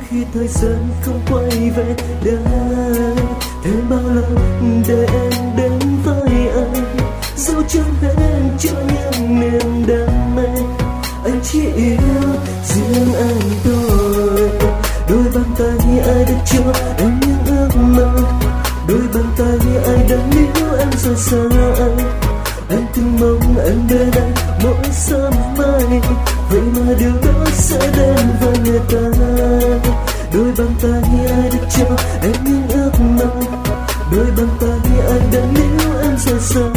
khi thời gian không quay về đây. Thêm bao lâu để em đến với anh, dẫu chẳng hẹn cho những niềm đam mê. Anh chỉ yêu riêng anh thôi. Đôi bàn tay ai đã cho em những ước mơ, đôi bàn tay ai đã níu em rời xa anh. Anh từng mong em bên anh mỗi sớm mai, vậy mà điều đó sẽ đến với người ta. Đôi bàn tay ai đã cho em những ước mơ, đôi bàn tay ai đã níu em rời xa